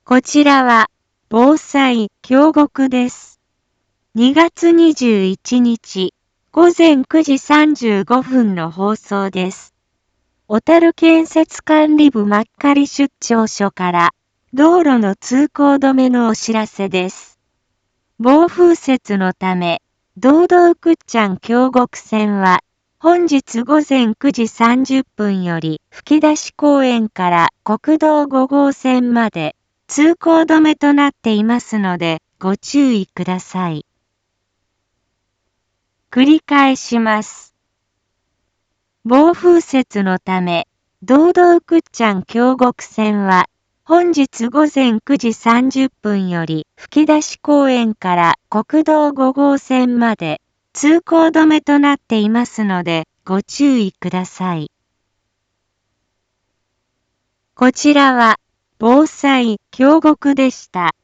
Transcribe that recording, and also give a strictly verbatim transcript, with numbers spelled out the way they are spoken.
こちらは防災京極です。にがつにじゅういちにちごぜんくじさんじゅうごふんの放送です。小樽建設管理部真狩出張所から道路の通行止めのお知らせです。暴風雪のため、道道倶知安京極線は本日ごぜんくじさんじゅっぷんより吹出公園から国道ごごうせんまで通行止めとなっていますのでご注意ください。繰り返します。暴風雪のため、道道倶知安京極線は本日ごぜんくじさんじゅっぷんより吹出公園から国道ごごうせんまで通行止めとなっていますのでご注意ください。こちらは防災京極でした。